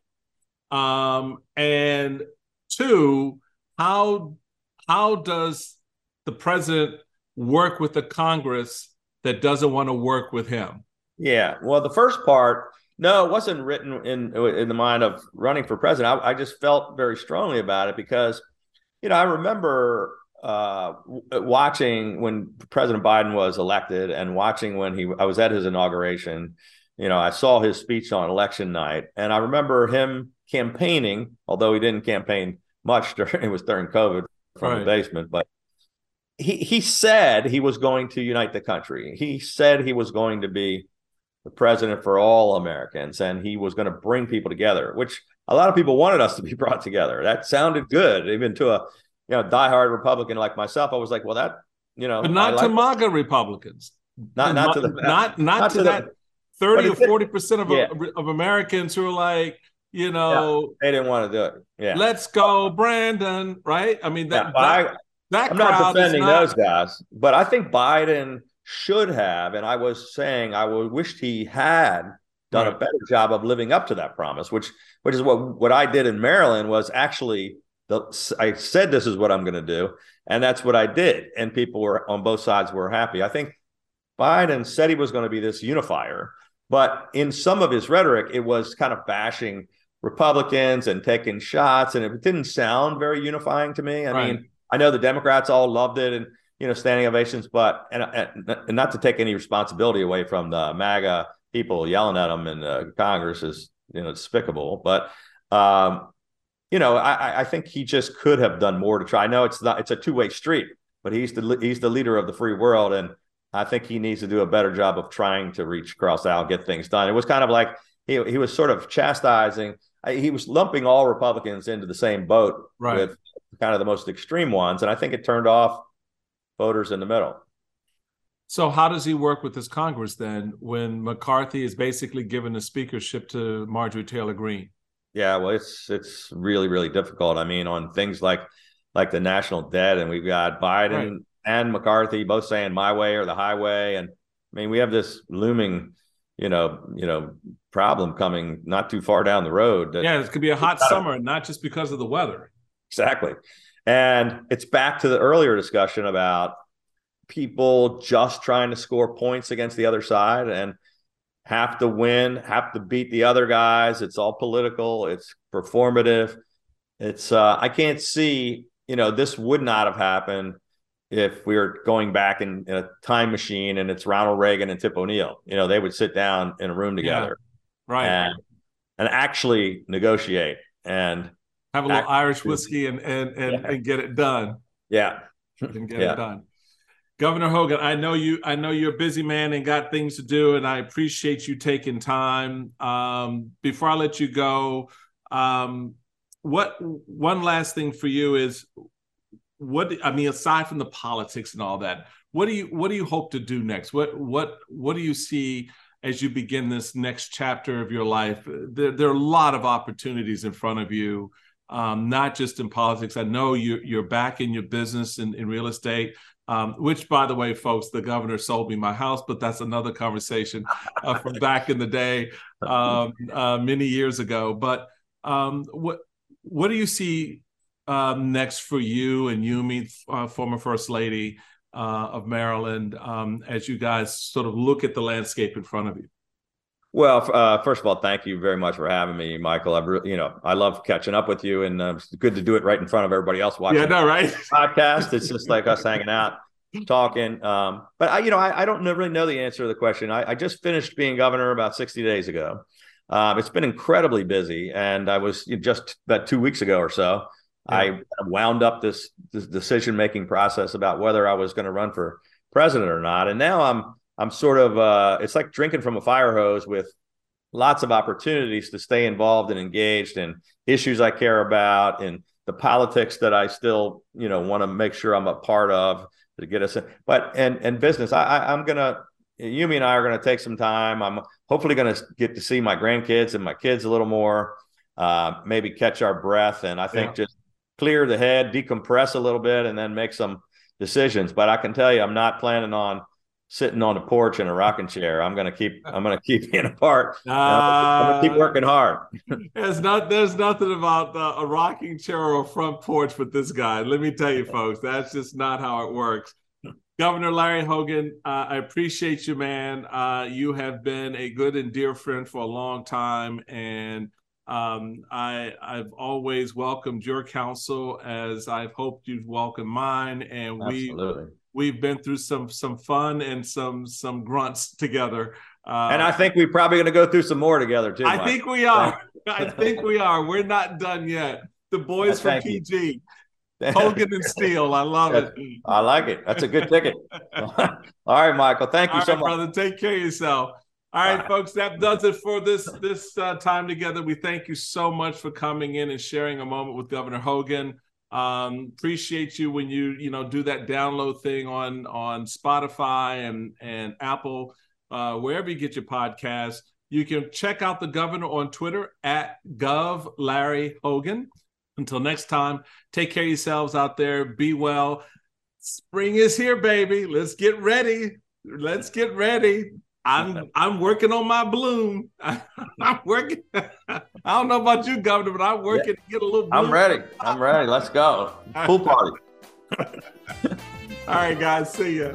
Um, and two, how how does the president work with the Congress that doesn't want to work with him? Yeah, well, the first part, no, it wasn't written in in the mind of running for president. I, I just felt very strongly about it because, you know, I remember uh, watching when President Biden was elected and watching when he, I was at his inauguration. You know, I saw his speech on election night, and I remember him campaigning, although he didn't campaign much during, it was during COVID from right. the basement, but he he said he was going to unite the country. He said he was going to be the president for all Americans, and he was going to bring people together, which a lot of people wanted us to be brought together. That sounded good, even to a you know diehard Republican like myself. I was like, well, that you know, but not like to MAGA Republicans, not not to the not not, not to, to that thirty or forty percent of yeah. of Americans who are like, you know, yeah, they didn't want to do it. Yeah, let's go, Brandon. Right? I mean, that, yeah, that, that I'm not defending not... those guys, but I think Biden should have, and I was saying I wished he had done right. a better job of living up to that promise, which which is what what I did in Maryland was actually the I said this is what I'm going to do, and that's what I did, and people were on both sides were happy. I think Biden said he was going to be this unifier, but in some of his rhetoric, it was kind of bashing Republicans and taking shots, and it didn't sound very unifying to me. I right. mean, I know the Democrats all loved it, and you know, standing ovations, but and, and not to take any responsibility away from the MAGA people yelling at them in uh, Congress is, you know, despicable. But, um, you know, I, I think he just could have done more to try. I know it's not, it's a two way street, but he's the, he's the leader of the free world. And I think he needs to do a better job of trying to reach across the aisle, get things done. It was kind of like he, he was sort of chastising. He was lumping all Republicans into the same boat right. with kind of the most extreme ones. And I think it turned off voters in the middle. So how does he work with this Congress then when McCarthy is basically given the speakership to Marjorie Taylor Greene? Yeah, well, it's it's really, really difficult. I mean, on things like like the national debt, and we've got Biden right. and McCarthy both saying my way or the highway. And I mean, we have this looming, you know, you know, problem coming not too far down the road. That yeah, it could be a hot summer, and not just because of the weather. Exactly. And it's back to the earlier discussion about people just trying to score points against the other side and have to win, have to beat the other guys. It's all political. It's performative. It's uh, I can't see, you know, this would not have happened if we were going back in, in a time machine and it's Ronald Reagan and Tip O'Neill. You know, they would sit down in a room together, yeah, right, and, and actually negotiate and have a little actually, Irish whiskey and and and, yeah. and get it done. Yeah, and get yeah. it done. Governor Hogan, I know you. I know you're a busy man and got things to do, and I appreciate you taking time. Um, before I let you go, um, what one last thing for you is what I mean, aside from the politics and all that, what do you what do you hope to do next? What what what do you see as you begin this next chapter of your life? There, there are a lot of opportunities in front of you, um, not just in politics. I know you, you're back in your business in, in real estate. Um, which, by the way, folks, the governor sold me my house, but that's another conversation uh, from back in the day, um, uh, many years ago. But um, what what do you see um, next for you and Yumi, uh, former First Lady? uh, of Maryland um, as you guys sort of look at the landscape in front of you? Well, uh, first of all, thank you very much for having me, Michael. I've really, you know, I love catching up with you, and uh, it's good to do it right in front of everybody else watching. Yeah, no, right? The podcast. It's just like us hanging out, talking. Um, but I, you know, I, I don't really know the answer to the question. I, I just finished being governor about sixty days ago. Um, it's been incredibly busy, and I was just about two weeks ago or so. Yeah. I wound up this, this decision-making process about whether I was going to run for president or not, and now I'm. I'm sort of, uh, it's like drinking from a fire hose with lots of opportunities to stay involved and engaged in issues I care about and the politics that I still, you know, want to make sure I'm a part of to get us in. But, and, and business, I, I, I'm going to, Yumi and I are going to take some time. I'm hopefully going to get to see my grandkids and my kids a little more, uh, maybe catch our breath. And I think yeah. just clear the head, decompress a little bit, and then make some decisions. But I can tell you, I'm not planning on sitting on the porch in a rocking chair. I'm gonna keep. I'm gonna keep being a part. Uh, I'm gonna keep working hard. There's not. There's nothing about uh, a rocking chair or a front porch with this guy. Let me tell you, folks, that's just not how it works. Governor Larry Hogan, uh, I appreciate you, man. Uh, you have been a good and dear friend for a long time, and um, I, I've always welcomed your counsel as I've hoped you'd welcome mine, and we. Absolutely. We've been through some some fun and some some grunts together. Uh, and I think we're probably going to go through some more together, too. I Mike. think we are. I think we are. We're not done yet. The boys from P G. You. Hogan and Steele. I love it. I like it. That's a good ticket. All right, Michael. Thank you All so right, much. brother. Take care of yourself. All right, Bye. folks. That does it for this, this uh, time together. We thank you so much for coming in and sharing a moment with Governor Hogan. Um, appreciate you when you, you know, do that download thing on, on Spotify and, and Apple, uh, wherever you get your podcasts. You can check out the governor on Twitter at Gov Larry Hogan. Until next time, take care of yourselves out there. Be well. Spring is here, baby. Let's get ready. Let's get ready. I'm I'm working on my bloom. I'm working. I don't know about you, Governor, but I'm working yeah. to get a little bloom. I'm ready. I'm ready. Let's go. Pool party. All right, guys. See ya.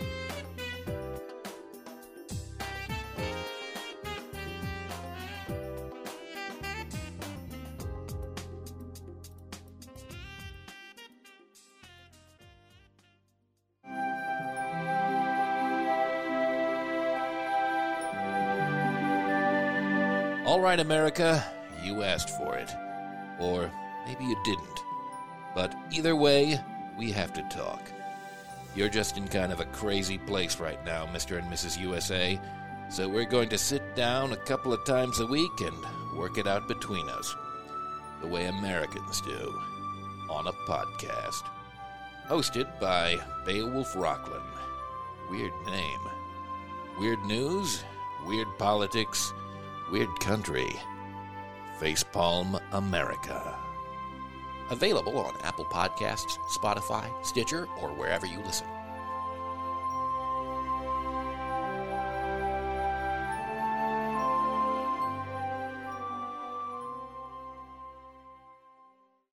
All right, America, you asked for it. Or maybe you didn't. But either way, we have to talk. You're just in kind of a crazy place right now, Mister and Missus U S A, so we're going to sit down a couple of times a week and work it out between us. The way Americans do. On a podcast. Hosted by Beowulf Rockland. Weird name. Weird news, weird politics, weird country. Facepalm America. Available on Apple Podcasts, Spotify, Stitcher, or wherever you listen.